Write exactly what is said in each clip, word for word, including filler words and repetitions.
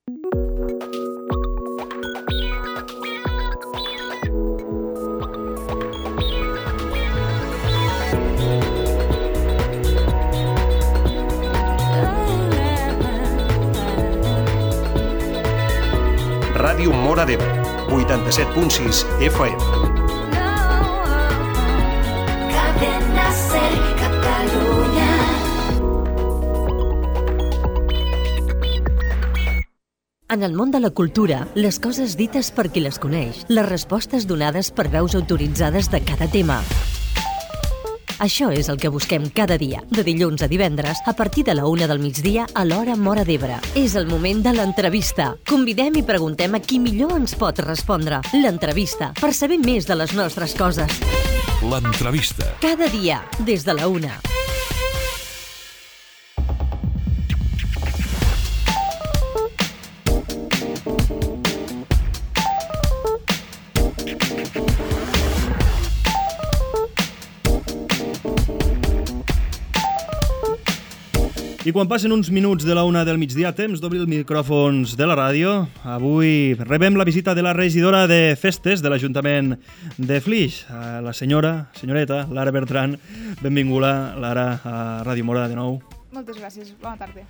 Ràdio Móra d'Ebre, vuitanta-set punt sis F M. Cadena Ser Catalunya. En el món de la cultura, les coses dites per qui les coneix, les respostes donades per veus autoritzades de cada tema. Això és el que busquem cada dia, de dilluns a divendres, a partir de la una del migdia a l'hora Móra d'Ebre. És el moment de l'entrevista. Convidem i preguntem a qui millor ens pot respondre. L'entrevista, per saber més de les nostres coses. L'entrevista. Cada dia, des de la una. I quan passen uns minuts de la una del migdia, temps d'obrir els micròfons de la ràdio. Avui rebem la visita de la regidora de Festes de l'Ajuntament de Flix, la senyora, senyoreta, Lara Bertran. Benvinguda, Lara, a Ràdio Móra de nou. Moltes gràcies, bona tarda.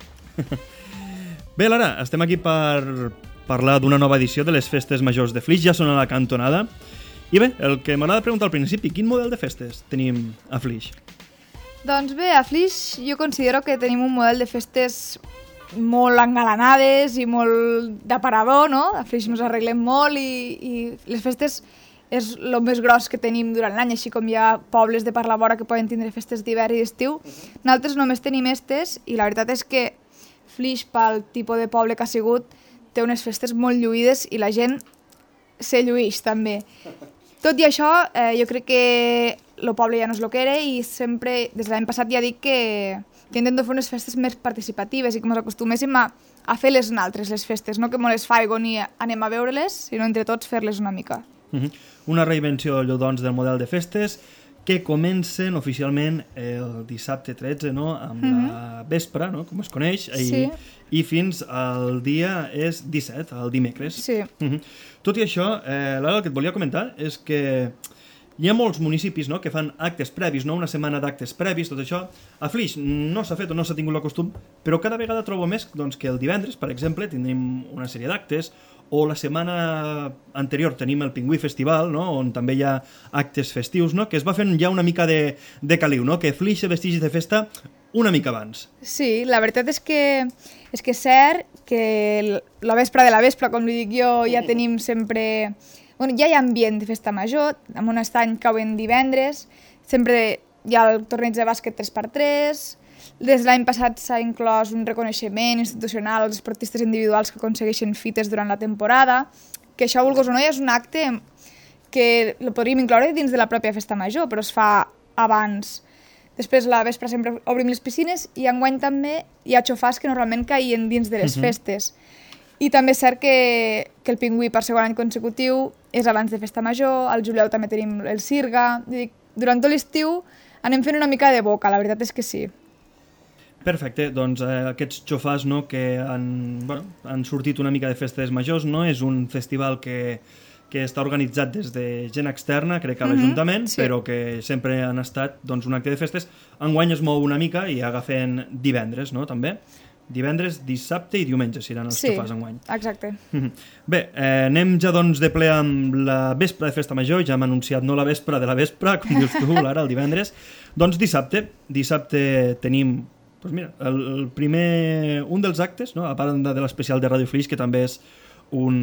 Bé, Lara, estem aquí per parlar d'una nova edició de les Festes Majors de Flix, ja són a la cantonada. I bé, el que m'agrada preguntar al principi, quin model de festes tenim a Flix? Doncs bé, a Flix jo considero que tenim un model de festes molt engalanades i molt d'aparador, no? A Flix ens arreglem molt i, i les festes és el més gros que tenim durant l'any, així com hi ha pobles de per la vora que poden tindre festes d'hivern i d'estiu. Nosaltres només tenim estes i la veritat és que Flix, pel tipus de poble que ha sigut, té unes festes molt lluïdes i la gent se lluïx també. Tot i això, eh, jo crec que el poble ja no és el que era i sempre, des de l'any passat ja dic que, que intento fer unes festes més participatives i que ens acostuméssim a, a fer les altres, les festes, no que me les faigo ni anem a veure-les, sinó entre tots fer-les una mica. Uh-huh. Una reinvenció, doncs, del model de festes que comencen oficialment el dissabte tretze, no? Amb uh-huh. la vespra, no? Com es coneix, i, sí. i fins al dia és disset, el dimecres. Sí. Uh-huh. Tot i això, eh, Lara, el que et volia comentar és que hi ha molts municipis, no?, que fan actes previs, no? Una setmana d'actes previs, tot això. A Flix no s'ha fet o no s'ha tingut el costum, però cada vegada trobo més doncs, que el divendres, per exemple, tindrem una sèrie d'actes, o la setmana anterior tenim el Pingüí Festival, no?, on també hi ha actes festius, no?, que es va fent ja una mica de, de caliu, no?, que Flix se vestigi de festa una mica abans. Sí, la veritat és que és que és cert que la vespre de la vespre, com li dic jo, ja tenim sempre... Bueno, ja hi ha ambient de festa major, en un estany cauen divendres, sempre hi ha el torneig de bàsquet tres per tres, des de l'any passat s'ha inclòs un reconeixement institucional als esportistes individuals que aconsegueixen fites durant la temporada, que això, vulguis o no, ja és un acte que el podríem incloure dins de la pròpia festa major, però es fa abans. Després, la vespre sempre obrim les piscines i enguany també hi ha xofars que normalment caien dins de les uh-huh. festes. I també és cert que, que el Pingüí per segon any consecutiu és abans de festa major, al juliol també tenim el Sirga, durant tot l'estiu anem fent una mica de boca, la veritat és que sí. Perfecte, doncs eh, aquests xofars, no, que han, bueno, han sortit una mica de festes majors, no? És un festival que, que està organitzat des de gent externa, crec que a l'Ajuntament, mm-hmm, sí. però que sempre han estat doncs, un acte de festes. Enguany es mou una mica i agafen divendres, no?, també. Divendres, dissabte i diumenge seran els sí, xofars enguany. Exacte. Bé, eh, anem ja doncs de ple amb la vespre de festa major, ja hem anunciat no la vespre de la vespre, com dius tu, Lara, el divendres. Doncs dissabte, dissabte tenim, doncs mira, el, el primer, un dels actes, no?, a part de l'especial de Ràdio Flix, que també és un,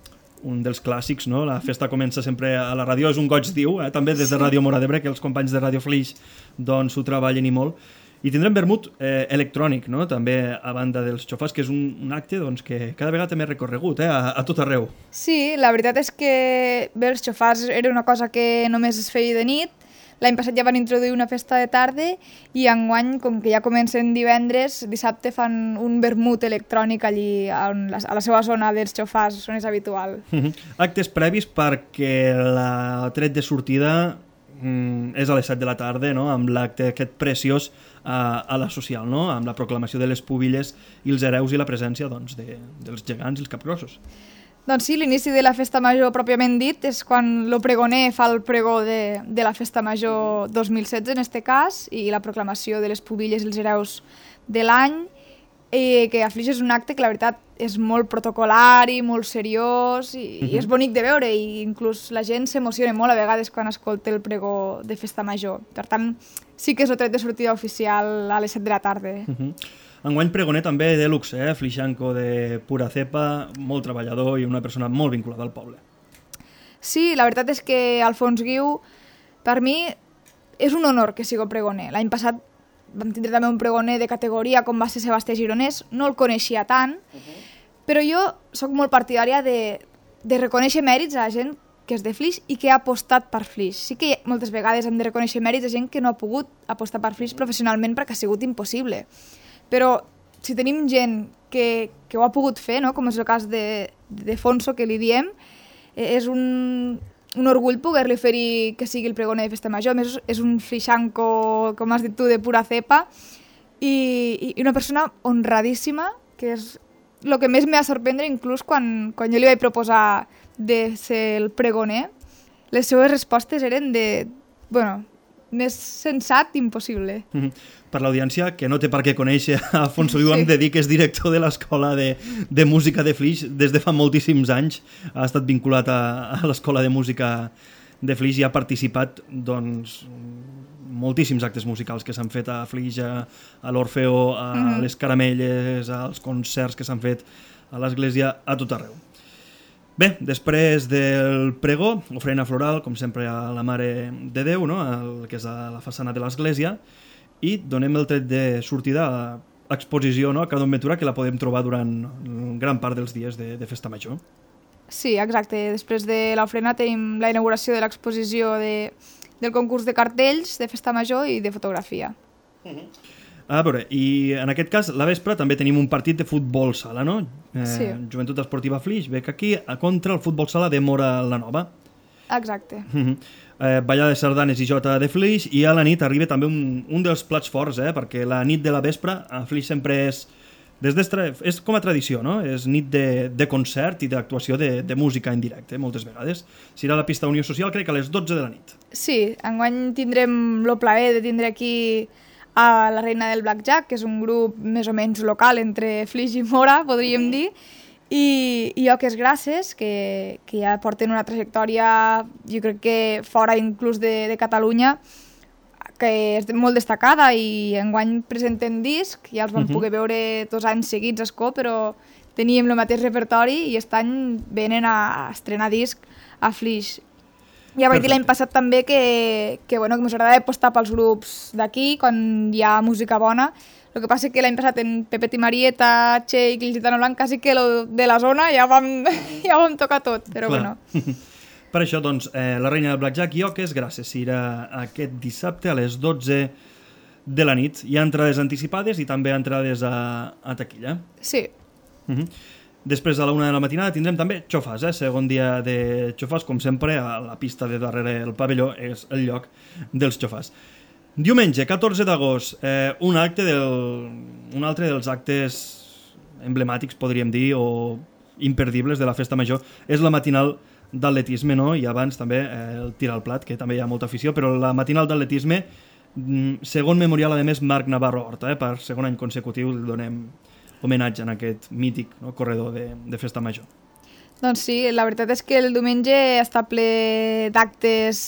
un dels clàssics, no?, la festa comença sempre a la ràdio, és un goig diu, eh? També des de Ràdio Móra d'Ebre, que els companys de Ràdio Flix doncs ho treballen i molt. I tindrem vermut eh, electrònic, no?, també a banda dels xofars, que és un, un acte doncs, que cada vegada té més recorregut, eh, a, a tot arreu. Sí, la veritat és que bé, els xofars era una cosa que només es feia de nit. L'any passat ja van introduir una festa de tarda i enguany, com que ja comencen divendres, dissabte fan un vermut electrònic allí a la, a la seva zona dels xofars, on és habitual. Uh-huh. Actes previs perquè la tret de sortida mm, és a les set de la tarda, no? Amb l'acte aquest preciós a, a la social, no? Amb la proclamació de les pubilles i els hereus i la presència doncs, de, dels gegants i els capgrossos. Doncs sí, l'inici de la festa major pròpiament dit és quan el pregoner fa el pregó de, de la festa major dos mil setze en este cas, i la proclamació de les pubilles i els hereus de l'any, i que a Flix és un acte que la veritat és molt protocolari, molt seriós i, uh-huh. i és bonic de veure, i inclús la gent s'emociona molt a vegades quan escolta el pregó de festa major. Per tant, sí que és el tret de sortida oficial a les set de la tarda. Uh-huh. Enguany pregoner també de luxe, eh? Flixanco de pura cepa, molt treballador i una persona molt vinculada al poble. Sí, la veritat és que Alfons Guiu, per mi, és un honor que sigui pregoner. L'any passat vam tindre també un pregoner de categoria com va ser Sebastià Gironès, no el coneixia tant, uh-huh. però jo sóc molt partidària de, de reconèixer mèrits a la gent que és de Flix i que ha apostat per Flix. Sí que moltes vegades hem de reconèixer mèrits a gent que no ha pogut apostar per Flix professionalment perquè ha sigut impossible. Però si tenim gent que, que ho ha pogut fer, no? Com és el cas de, de Fonso, que li diem, és un, un orgull poder-li oferir que sigui el pregoner de festa major. A més, és un flixanco, com has dit tu, de pura cepa, i, i una persona honradíssima, que és el que més m'ha sorprendre, inclús quan, quan jo li vaig proposar de ser el pregoner, les seves respostes eren de... bueno, més sensat impossible. Mm-hmm. Per l'audiència, que no té per què conèixer a Alfonso Guiu, sí. Hem de dir que és director de l'Escola de, de Música de Flix des de fa moltíssims anys. Ha estat vinculat a, a l'Escola de Música de Flix i ha participat doncs, moltíssims actes musicals que s'han fet a Flix, a, a l'Orfeo, a mm-hmm. les Caramelles, als concerts que s'han fet a l'església, a tot arreu. Bé, després del pregó, ofrena floral, com sempre a la Mare de Déu, no? El que és a la façana de l'església, i donem el tret de sortida a l'exposició, no? A Cada Ventura, que la podem trobar durant gran part dels dies de, de Festa Major. Sí, exacte. Després de l'ofrena tenim la inauguració de l'exposició de, del concurs de cartells de Festa Major i de fotografia. Uh-huh. A veure, i en aquest cas, la vespre també tenim un partit de futbol sala, no? Eh, sí. Joventut Esportiva Flix, ve aquí contra el futbol sala de Móra la Nova. Exacte. Uh-huh. eh, ballada de sardanes i jota de Flix, i a la nit arriba també un, un dels plats forts, eh? Perquè la nit de la vespre a Flix sempre és, des d'estre, és com a tradició, no? És nit de, de concert i d'actuació de, de música en directe, moltes vegades. Serà a la pista Unió Social, crec que a les dotze de la nit. Sí, enguany tindrem el plaer de tindre aquí a la Reina del Blackjack, que és un grup més o menys local entre Flix i Móra, podríem dir, i, i Oques Grasses, que, que ja porten una trajectòria, jo crec que fora inclús de, de Catalunya, que és molt destacada, i enguany presenten disc, ja els vam uh-huh. poder veure dos anys seguits a Escó, però teníem el mateix repertori i aquest any venen a estrenar disc a Flix. Ja vaig dir l'any passat també que, que, bueno, que m'agrada apostar pels grups d'aquí quan hi ha música bona. El que passa que l'any passat en Pepet i Marieta, Txec i el Gitano Blanc, quasi que lo de la zona ja vam, ja vam tocar tot, però Clar. bueno. Per això, doncs, eh, la Reina del Blackjack i Oques Grasses serà aquest dissabte a les dotze de la nit. Hi ha entrades anticipades i també entrades a, a taquilla. Sí. Uh-huh. Després, a la una de la matinada, tindrem també xofars, eh? Segon dia de xofars, com sempre, a la pista de darrere el pavelló és el lloc dels xofars. Diumenge, catorze d'agost, eh, un acte del, un altre dels actes emblemàtics, podríem dir, o imperdibles de la Festa Major, és la matinal d'atletisme, no? I abans també eh, el tir al plat, que també hi ha molta afició, però la matinal d'atletisme, segon memorial, a més, Marc Navarro Horta, eh? Per segon any consecutiu li donem homenatge en aquest mític, no? Corredor de, de Festa Major. Doncs sí, la veritat és que el diumenge està ple d'actes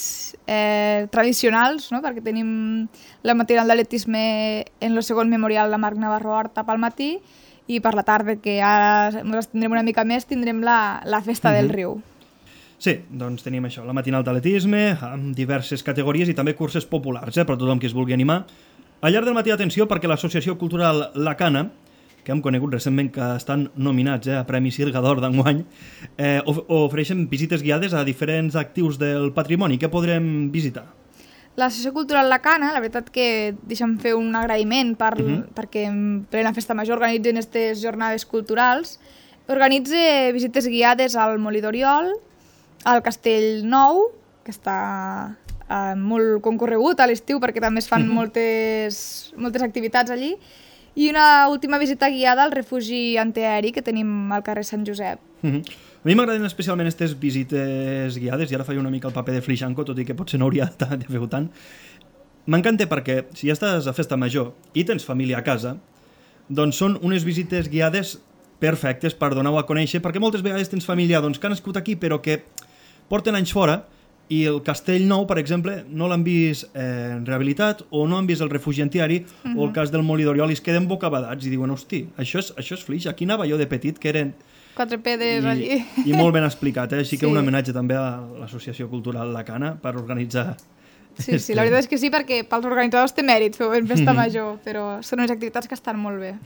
eh, tradicionals, no? Perquè tenim la matinal d'atletisme en el segon memorial de Marc Navarro Horta pel matí, i per la tarda, que ara ens tindrem una mica més, tindrem la, la Festa uh-huh. del Riu. Sí, doncs tenim això, la matinal d'atletisme, amb diverses categories i també curses populars, eh, per tothom que es vulgui animar. Al llarg del matí, atenció, perquè l'Associació Cultural La Cana, que hem conegut recentment que estan nominats eh, a Premi Sirga d'Or d'enguany, eh, of ofereixen visites guiades a diferents actius del patrimoni. Què podrem visitar? L'Associació Cultural La Cana, la veritat que deixa'm fer un agraïment per, uh-huh. perquè en plena Festa Major organitzen aquestes jornades culturals. Organitza visites guiades al Molí d'Oriol, al Castell Nou, que està uh, molt concorregut a l'estiu perquè també es fan moltes, moltes activitats allí. I una última visita guiada al refugi antiaeri que tenim al carrer Sant Josep. Mm-hmm. A mi m'agraden especialment aquestes visites guiades, i ara faig una mica el paper de Flixanco, tot i que potser no hauria de fer-ho tant. M'encanta perquè si ja estàs a festa major i tens família a casa, doncs són unes visites guiades perfectes per donar-ho a conèixer, perquè moltes vegades tens família doncs, que han nascut aquí però que porten anys fora i el Castell Nou, per exemple, no l'han vist eh, rehabilitat o no han vist el refugi antiari mm-hmm. o el cas del Molí d'Oriol i es queden bocabadats i diuen, hosti, això és, això és Flix, aquí anava jo de petit que eren quatre pedes I, allí. I molt ben explicat, eh? Així que sí. un homenatge també a l'Associació Cultural La Cana per organitzar... Sí, sí, la veritat és que sí, perquè pels organitzadors té mèrit fer en festa major, però són unes activitats que estan molt bé.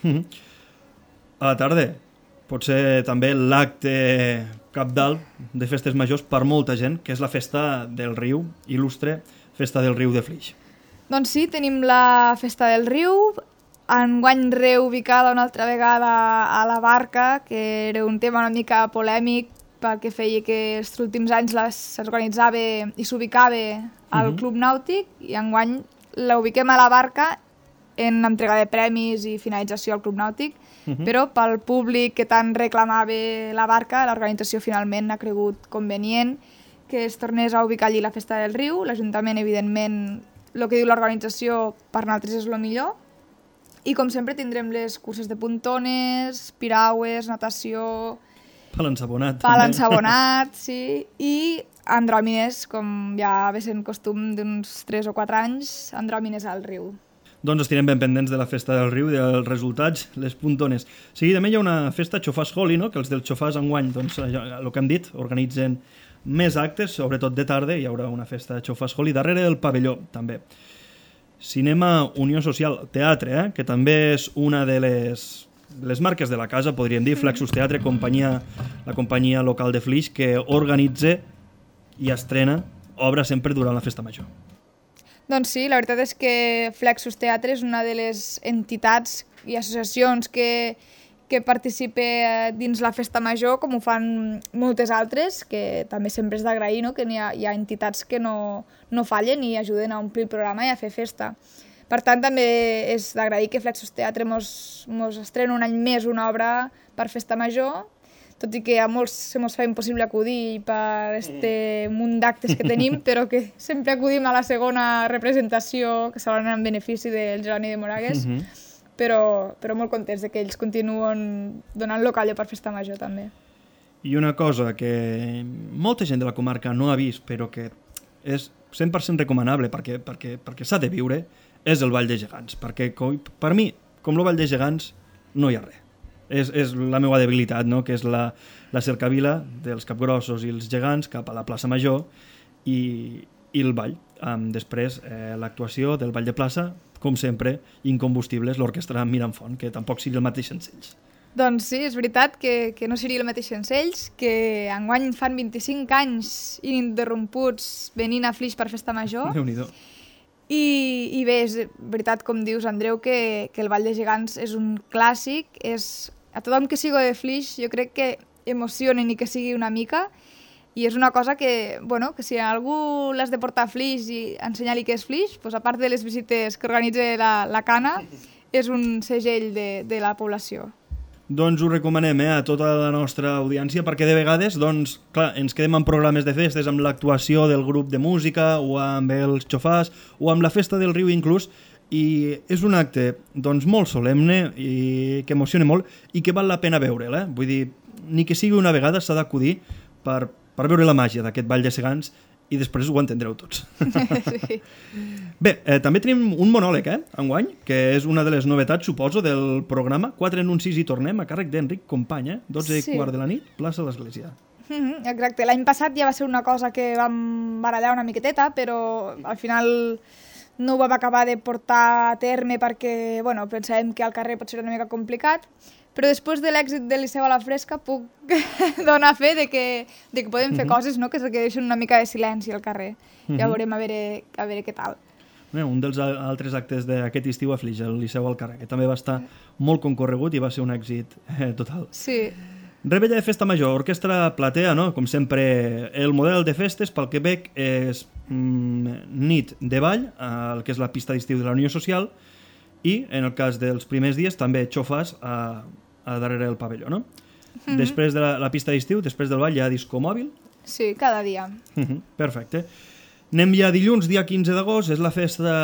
A la tarda, potser també l'acte cabdal de festes majors per molta gent, que és la festa del Riu, il·lustre Festa del Riu de Flix. Doncs sí, tenim la Festa del Riu, enguany reubicada una altra vegada a la Barca, que era un tema una mica polèmic perquè feia que els últims anys s'organitzava i s'ubicava al uh-huh. Club Nàutic i enguany la ubiquem a la Barca en entrega de premis i finalització al Club Nàutic, uh-huh. però pel públic que tant reclamava la Barca, l'organització finalment ha cregut convenient que es tornés a ubicar allí la Festa del Riu. L'Ajuntament, evidentment, el que diu l'organització per nosaltres és el millor. I com sempre tindrem les curses de puntones, piragües, natació... Pal ensabonat. Pal ensabonat, sí. I andròmines, com ja ve sent costum d'uns tres o quatre anys, andròmines al riu. Doncs estirem ben pendents de la Festa del Riu, dels resultats, les puntones. Seguidament hi ha una festa Xofàs Holi, no? Que els del Xofàs enguany, doncs, el que hem dit, organitzen més actes, sobretot de tarda, hi haurà una festa Xofàs Holi, darrere del pavelló, també. Cinema, Unió Social, teatre, eh? Que també és una de les, de les marques de la casa, podríem dir, Flaxus Teatre, companyia, la companyia local de Flix, que organitza i estrena obra sempre durant la festa major. Doncs sí, la veritat és que Flaxus Teatre és una de les entitats i associacions que, que participa dins la festa major, com ho fan moltes altres, que també sempre és d'agrair, no? Que hi ha, hi ha entitats que no, no fallen i ajuden a omplir el programa i a fer festa. Per tant, també és d'agrair que Flaxus Teatre mos, mos estrena un any més una obra per festa major, tot i que a molts se mos fa impossible acudir per este munt d'actes que tenim, però que sempre acudim a la segona representació, que serà en benefici del Jeroni de Moragues, uh-huh. però, però molt contents de que ells continuen donant l'ocalla per festa major també. I una cosa que molta gent de la comarca no ha vist, però que és cent per cent recomanable perquè, perquè, perquè s'ha de viure, és el Ball de Gegants, perquè per mi, com el Ball de Gegants, no hi ha res. És, és la meva debilitat, no? Que és la, la cercavila dels capgrossos i els gegants cap a la plaça Major i, i el ball. Um, després, eh, l'actuació del ball de plaça, com sempre, incombustibles, l'orquestra Miramfont, que tampoc sigui el mateix sense ells. Doncs sí, és veritat que, que no seria el mateix sense ells, que enguany fan vint-i-cinc anys ininterromputs venint a Flix per festa major. Déu-n'hi-do. I, I bé, és veritat, com dius, Andreu, que, que el Ball de Gegants és un clàssic, és... A tothom que sigo de Flix jo crec que emocionen i que sigui una mica, i és una cosa que, bueno, que si algú l'has de portar a Flix i ensenyar-li què és Flix, doncs a part de les visites que organitza la, la Cana, és un segell de, de la població. Doncs ho recomanem eh, a tota la nostra audiència, perquè de vegades doncs, clar, ens quedem en programes de festes amb l'actuació del grup de música o amb els xofars o amb la festa del riu inclús, i és un acte doncs, molt solemne i que emociona molt i que val la pena veure'l. Eh? Vull dir, ni que sigui una vegada s'ha d'acudir per, per veure la màgia d'aquest Ball de Gegants i després ho entendreu tots. Sí. Bé, eh, també tenim un monòleg, eh, enguany, que és una de les novetats, suposo, del programa. Quatre anuncis i tornem, a càrrec d'Enric Company, eh? dotze Sí. i quart de la nit, plaça l'Església. Mm-hmm, exacte, l'any passat ja va ser una cosa que vam barallar una miqueteta, però al final no ho vam acabar de portar a terme perquè, bueno, pensàvem que al carrer pot ser una mica complicat, però després de l'èxit del Liceu a la Fresca puc donar fe de que, de que podem fer coses, no? que, que deixen una mica de silenci al carrer. Uh-huh. Ja veurem a veure, a veure què tal. Bé, un dels altres actes d'aquest estiu a Flix, el Liceu al carrer, que també va estar molt concorregut i va ser un èxit eh, total. Sí. Rebella de Festa Major, Orquestra Platea, no? Com sempre, el model de festes, pel que veig, és mm, nit de ball, el que és la pista d'estiu de la Unió Social, i en el cas dels primers dies també xofes a, a darrere del pavelló, no? Mm-hmm. Després de la, la pista d'estiu, després del ball hi ha disco mòbil. Sí, cada dia. Mm-hmm. Perfecte. Anem ja dilluns, dia quinze d'agost, és la festa,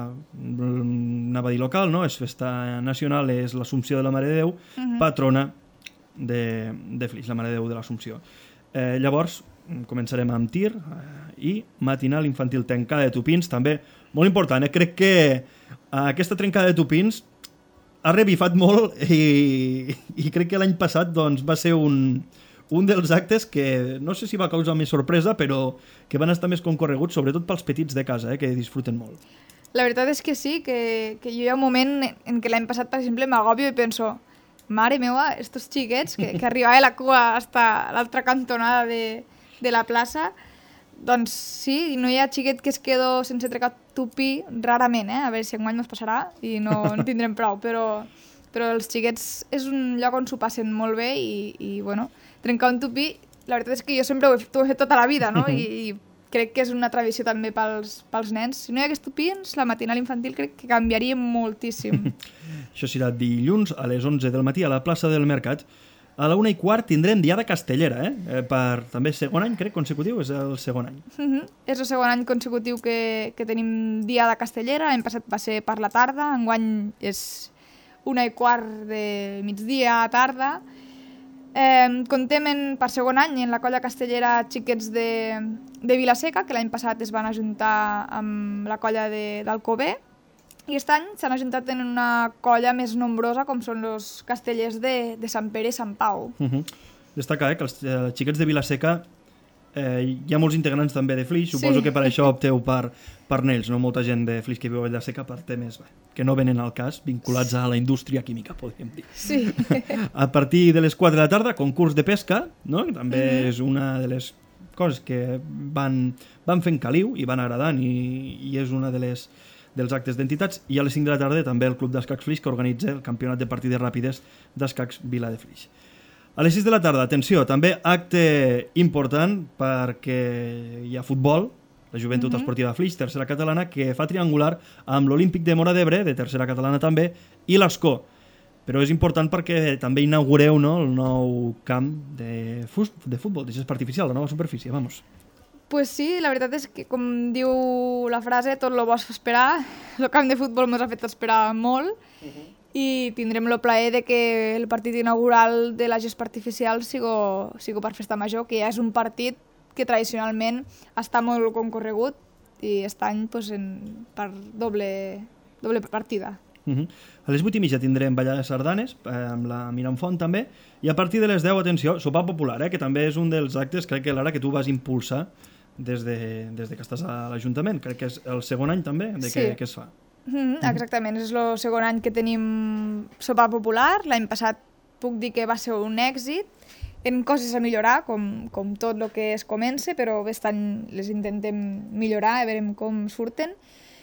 anava a dir local, no? És festa nacional, és l'Assumpció de la Mare de Déu, mm-hmm. patrona de, de Flix, la Mare de Déu de l'Assumpció. Eh, llavors, començarem amb tir eh, i matinal infantil trencada de tupins, també molt important, eh? Crec que aquesta trencada de tupins ha revifat molt i, i crec que l'any passat doncs, va ser un, un dels actes que no sé si va causar més sorpresa, però que van estar més concorreguts, sobretot pels petits de casa, eh? Que disfruten molt. La veritat és que sí, que, que jo hi ha un moment en què l'any passat, per exemple, m'agobio i penso, mare meva, estos xiquets, que, que arribava la cua fins a l'altra cantonada de, de la plaça, doncs sí, no hi ha xiquet que es quedo sense trecar tupí, rarament, eh? A veure si enguany ens passarà i no en tindrem prou, però, però els xiquets és un lloc on s'ho passen molt bé i, i bueno, trencar un tupí, la veritat és que jo sempre ho he, ho he fet tota la vida, no? I, i crec que és una tradició també pels, pels nens. Si no hi hagués tupins, la matinal infantil crec que canviaria moltíssim. Això serà dilluns a les onze del matí a la plaça del Mercat. A la una i quart tindrem Diada Castellera, eh? eh? Per també segon any, crec, consecutiu, és el segon any. Mm-hmm. És el segon any consecutiu que, que tenim Diada Castellera, l'any passat va ser per la tarda, enguany és una i quart de migdia a tarda. Eh, contem en, per segon any en la colla castellera xiquets de, de Vilaseca, que l'any passat es van ajuntar amb la colla d'Alcover, i aquest any s'han ajuntat en una colla més nombrosa com són els castellers de, de Sant Pere i Sant Pau. Uh-huh. Destacar eh, que els eh, xiquets de Vilaseca eh, hi ha molts integrants també de Flix, suposo sí. que per això opteu per, per Nels, no? Molta gent de Flix que viu a Vilaseca per temes bé, que no venen al cas, vinculats a la indústria química, podríem dir. Sí. A partir de les quatre de la tarda, concurs de pesca, no? Que també uh-huh. és una de les coses que van, van fent caliu i van agradant i, i és una de les dels actes d'entitats, i a les cinc de la tarda també el Club d'Escacs Flix, que organitza el campionat de partides ràpides d'escacs Vila de Flix. A les sis de la tarda, atenció, també acte important perquè hi ha futbol, la Joventut mm-hmm. Esportiva Flix, tercera catalana, que fa triangular amb l'Olímpic de Móra d'Ebre, de tercera catalana també, i l'Escó. Però és important perquè també inaugureu, no?, el nou camp de, fus, de futbol, de gest artificial, la nova superfície, vamos. Pues sí, la veritat és que, com diu la frase, tot lo bo es fa esperar. El camp de futbol ens ha fet esperar molt uh-huh. i tindrem el plaer de que el partit inaugural de la gespa artificial sigo, sigo per Festa Major, que ja és un partit que tradicionalment està molt concorregut i aquest any pues, en, per doble, doble partida. Uh-huh. A les vuit i mitja tindrem ballada de sardanes eh, amb la Miramfont també, i a partir de les deu, atenció, sopar popular, eh, que també és un dels actes, crec que l'ara que tu vas impulsar des de, des de que estàs a l'Ajuntament. Crec que és el segon any també de que, sí. que es fa. Mm-hmm, exactament, és el segon any que tenim sopar popular. L'any passat puc dir que va ser un èxit, en coses a millorar, com, com tot el que es comença, però aquest any les intentem millorar, a veure com surten.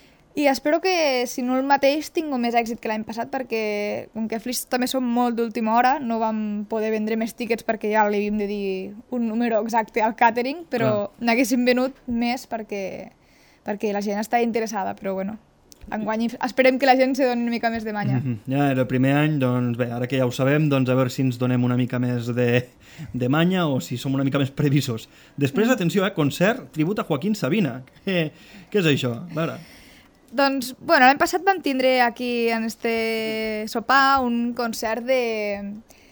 I espero que, si no el mateix, tinguem més èxit que l'any passat, perquè, com que a Flix també som molt d'última hora, no vam poder vendre més tíquets perquè ja li havíem de dir un número exacte al càtering, però ah. n'haguéssim venut més perquè, perquè la gent està interessada, però bueno, enguany esperem que la gent se doni una mica més de manya. Mm-hmm. Ja era el primer any, doncs bé, ara que ja ho sabem, doncs a veure si ens donem una mica més de, de manya o si som una mica més previsors. Després, mm. atenció, eh, concert, tribut a Joaquín Sabina. Què, què és això? A veure... Doncs, bueno, l'any passat vam tindre aquí en este sopar un concert de,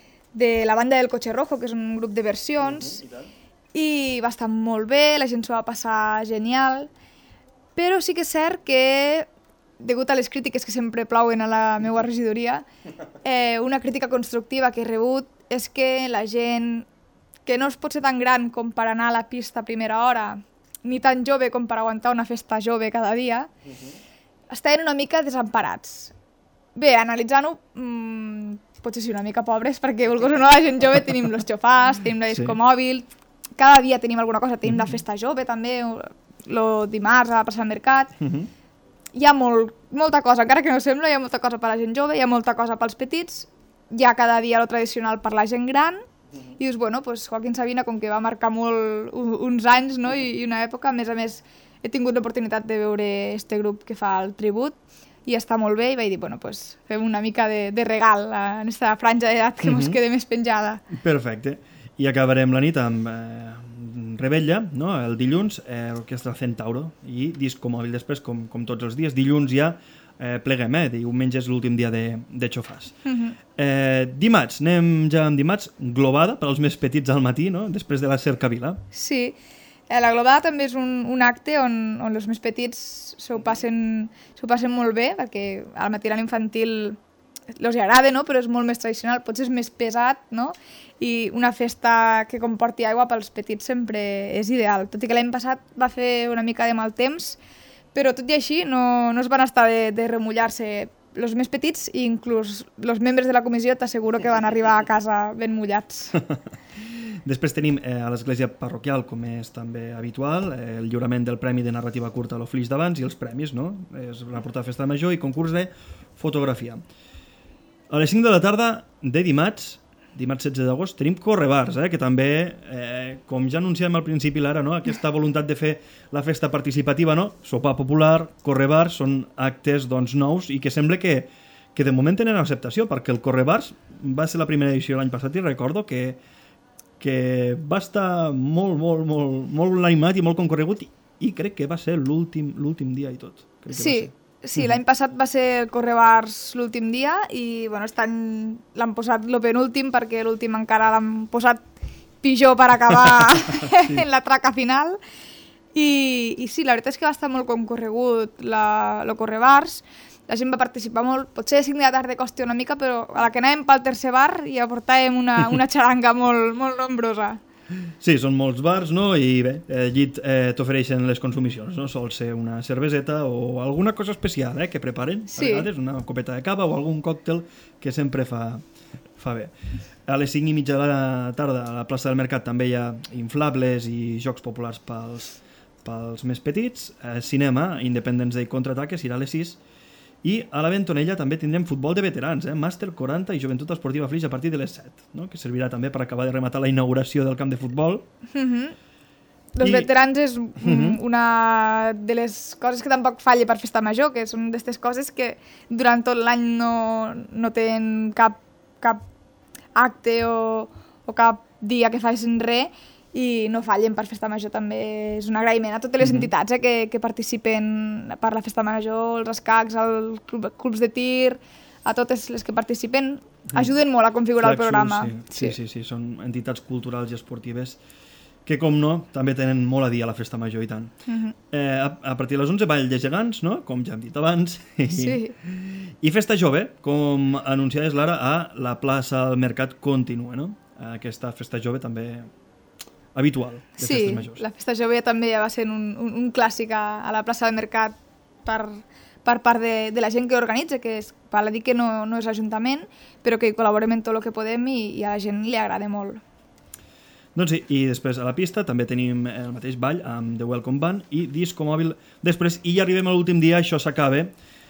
de la banda del Coche Rojo, que és un grup de versions, uh-huh, i, i va estar molt bé, la gent s'ho va passar genial, però sí que és cert que, degut a les crítiques que sempre plauen a la meva regidoria, eh, una crítica constructiva que he rebut és que la gent, que no es pot ser tan gran com per anar a la pista a primera hora, ni tan jove com per aguantar una festa jove cada dia, uh-huh. estaven una mica desemparats. Bé, analitzant-ho, mmm, potser sí una mica pobres, perquè volgos o no, la gent jove tenim els xofars, tenim la disco sí. mòbil, cada dia tenim alguna cosa, tenim uh-huh. la festa jove també, el dimarts a la plaça del Mercat. Uh-huh. Hi ha molt, molta cosa, encara que no sembla, hi ha molta cosa per la gent jove, hi ha molta cosa pels petits, hi ha cada dia lo tradicional per la gent gran, i dius, bueno, pues Joaquín Sabina, com que va marcar molt uns anys, no? I, i una època, a més a més, he tingut l'oportunitat de veure este grup que fa el tribut i està molt bé i vaig dir, bueno, pues fem una mica de, de regal en aquesta franja d'edat que mm -hmm. mos quede més penjada. Perfecte. I acabarem la nit amb eh, Rebella, no? El dilluns, eh, Orquestra Centauro i disco mòbil després, com, com tots els dies. Dilluns ja eh, pleguem, eh? Diumenge és l'últim dia de, de xofars. Mm -hmm. eh, dimarts, anem ja amb dimarts, globada per als més petits al matí, no? Després de la cercavila. Sí, la globada també és un, un acte on, on els més petits s'ho passen, s'ho passen molt bé, perquè al matí l'any infantil els agrada, no? Però és molt més tradicional, potser és més pesat, no? I una festa que comporti aigua pels petits sempre és ideal, tot i que l'any passat va fer una mica de mal temps, però tot i així no, no es van estar de, de remullar-se. Els més petits i inclús els membres de la comissió t'asseguro que van arribar a casa ben mullats. Després tenim eh, a l'església parroquial, com és també habitual, eh, el lliurament del Premi de Narrativa Curta a l'Oflix d'abans i els premis, no? És una portada de festa major i concurs de fotografia. A les cinc de la tarda de dimarts, dimarts setze d'agost, tenim Correbars, eh, que també, eh, com ja anunciàvem al principi l'ara, no? Aquesta voluntat de fer la festa participativa, no? Sopar popular, Correbars, són actes doncs, nous i que sembla que, que de moment tenen acceptació, perquè el Correbars va ser la primera edició l'any passat i recordo que, que va estar molt, molt, molt, molt animat i molt concorregut i, i crec que va ser l'últim l'últim dia i tot. Crec que sí. Va ser. Sí, l'any passat va ser el Correbars l'últim dia i bueno, estan, l'han posat el penúltim perquè l'últim encara l'han posat pitjor per acabar sí. en la traca final. I, I sí, la veritat és que va estar molt concorregut la, el Correbars, la gent va participar molt, potser a cinc de la tarda costa una mica, però a la que anàvem pel tercer bar ja portàvem una, una xaranga molt, molt nombrosa. Sí, són molts bars, no? I bé, allí eh, t'ofereixen les consumicions, no? Sol ser una cerveseta o alguna cosa especial, eh, que preparen, sí. A vegades, una copeta de cava o algun còctel que sempre fa, fa bé. A les cinc i mitja de la tarda a la plaça del Mercat també hi ha inflables i jocs populars pels, pels més petits. Eh, cinema, Independence Day Contraataque, serà a les sis. I a la Bentonella també tindrem futbol de veterans, eh? Màster quaranta i Joventut Esportiva Flix a partir de les set, no? Que servirà també per acabar de rematar la inauguració del camp de futbol. Mm-hmm. Els I... veterans és mm-hmm. una de les coses que tampoc falla per festa major, que són d'aquestes coses que durant tot l'any no, no tenen cap, cap acte o, o cap dia que facin res, i no fallen per festa major. També és un agraïment a totes les mm-hmm. entitats eh, que, que participen per la festa major, els escacs, els club, clubs de tir, a totes les que participen, ajuden molt a configurar Flexus, el programa. Sí. Sí, sí, sí, són entitats culturals i esportives que, com no, també tenen molt a dir a la festa major i tant. Mm-hmm. eh, a, a partir de les onze, ball de gegants, no? Com ja hem dit abans. Sí. I festa jove, com anunciades l'ara, a la plaça del Mercat continua, no? Aquesta festa jove també habitual de sí, festes majors. Sí, la festa jove també ja va ser un, un, un clàssic a, a la plaça del Mercat per, per part de, de la gent que organitza, que és, val a dir que no, no és l'Ajuntament, però que hi col·laborem en tot el que podem i, i a la gent li agrada molt. Doncs sí, i després a la pista també tenim el mateix ball amb The Welcome Band i disco mòbil després, i ja arribem a l'últim dia, això s'acaba,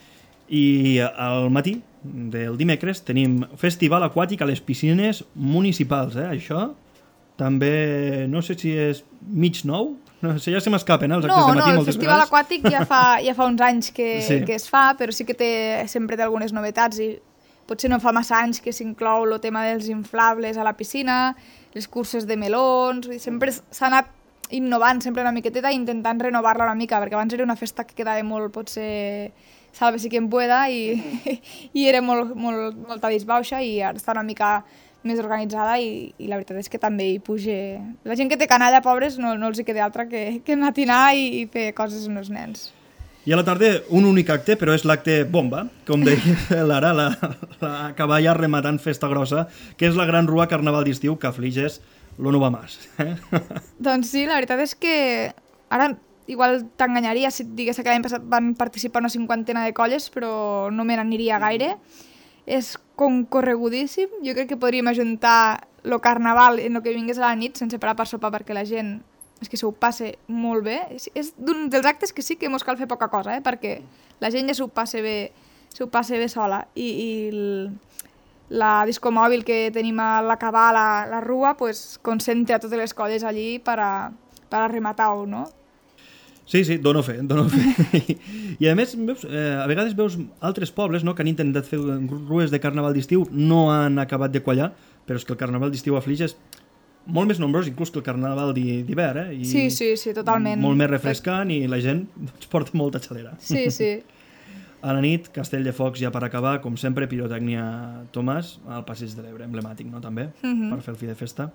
i al matí del dimecres tenim festival aquàtic a les piscines municipals, eh? Això també, no sé si és mig nou, no sé, ja se m'escapen eh, els actes no, de matí no, moltes vegades. No, el festival aquàtic ja fa, ja fa uns anys que, sí. que es fa, però sí que té, sempre té algunes novetats i potser no fa massa anys que s'inclou el tema dels inflables a la piscina, les curses de melons, sempre s'ha anat innovant sempre una miqueteta i intentant renovar-la una mica, perquè abans era una festa que quedava molt, potser, sálvese quien pueda, i, i era molt, molt, molta disbauxa i ara està una mica més organitzada i, i la veritat és que també hi puja... La gent que té canalla, pobres, no, no els hi queda altra que, que matinar i, i fer coses amb els nens. I a la tarda un únic acte, però és l'acte bomba, com deia l'ara, la, la cavalla rematant festa grossa, que és la gran rua carnaval d'estiu que afligeix lo no va más. Eh? Doncs sí, la veritat és que ara igual t'enganyaria si et digués que l'any passat van participar una cinquantena de colles, però no me n'aniria gaire. És concorregudíssim. Jo crec que podríem ajuntar el carnaval en el que vingués a la nit sense parar per sopar perquè la gent és que s'ho passe molt bé. És, és d'un dels actes que sí que mos cal fer poca cosa, eh? Perquè la gent ja s'ho passe bé, s'ho passe bé sola. I, i el, la disco mòbil que tenim a l'acabar la, la rua pues, concentra totes les colles allí per a, per a rematar-ho, no? Sí, sí, dono fe, dono fe. I, i a més, veus, eh, a vegades veus altres pobles, no?, que han intentat fer rues de carnaval d'estiu, no han acabat de quallar, però és que el carnaval d'estiu a Flix és molt més nombrós inclús que el carnaval d'hivern, eh? I sí, sí, sí, totalment. Molt més refrescant i la gent doncs, porta molta xalera. Sí, sí. A la nit, Castell de Focs ja per acabar, com sempre, pirotècnia Tomàs, al Passeig de l'Ebre, emblemàtic, no?, també, uh -huh. per fer el fi de festa.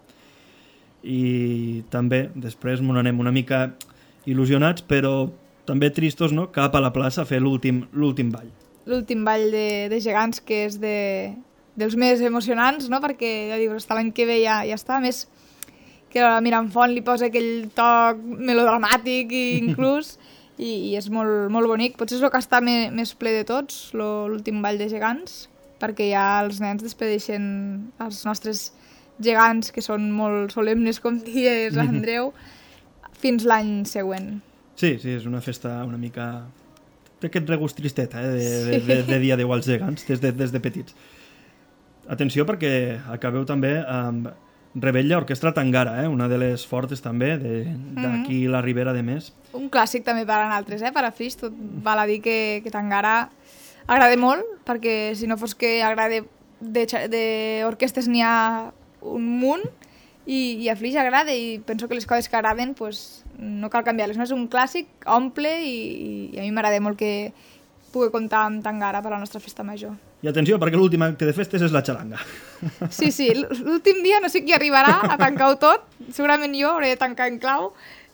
I també, després, m'ho anem una mica il·lusionats, però també tristos, no?, cap a la plaça a fer l'últim l'últim ball. L'últim ball de, de gegants, que és de, dels més emocionants, no?, perquè ja dius, hasta l'any que ve ja, ja està, a més que la Miramfont li posa aquell toc melodramàtic i inclús, i, i és molt, molt bonic. Potser és el que està me, més ple de tots, l'últim ball de gegants, perquè ja els nens despedeixen els nostres gegants, que són molt solemnes, com dies, Andreu, fins l'any següent. Sí, sí, és una festa una mica... Té aquest regust tristeta, eh, de, de, de, de dia deu als gegants, des de, des de petits. Atenció, perquè acabeu també amb Rebella Orquestra Tangara, eh, una de les fortes també, d'aquí la Ribera de Més. Un clàssic també per a nosaltres, eh, per a Flix. Tot val a dir que, que Tangara agrada molt, perquè si no fos que agrada d'orquestes n'hi ha un munt, i, i a Flix agrada, i penso que les coses que agraden pues, no cal canviar-les, no? És un clàssic, omple, i, i a mi m'agrada molt que pugui comptar amb Tangara per a la nostra festa major. I atenció, perquè l'últim acte de festes és la xaranga. Sí, sí, l'últim dia no sé qui arribarà a tancar-ho tot, segurament jo hauré de tancar en clau,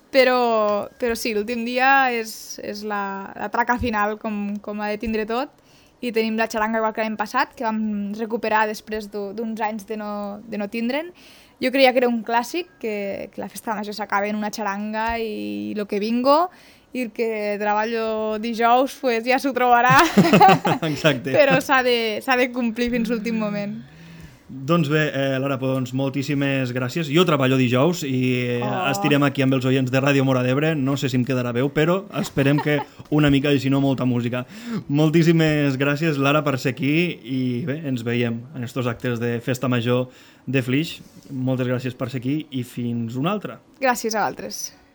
però, però sí, l'últim dia és, és la, la traca final, com, com ha de tindre tot, i tenim la xaranga igual que l'any passat, que vam recuperar després d'uns anys de no, de no tindre'n. Jo creia que era un clàssic, que, que la festa major s'acaba en una xaranga i el que vingo, i el que treballo dijous pues, ja s'ho trobarà. Exacte. Però s'ha de, s'ha de complir fins l'últim moment. Doncs bé, eh, Lara, doncs, moltíssimes gràcies. Jo treballo dijous i oh. estirem aquí amb els oients de Ràdio Mora d'Ebre. No sé si em quedarà veu, però esperem que una mica i si no molta música. Moltíssimes gràcies, Lara, per ser aquí i bé, ens veiem en estos actes de Festa Major de Flix. Moltes gràcies per ser aquí i fins una altra. Gràcies a vosaltres.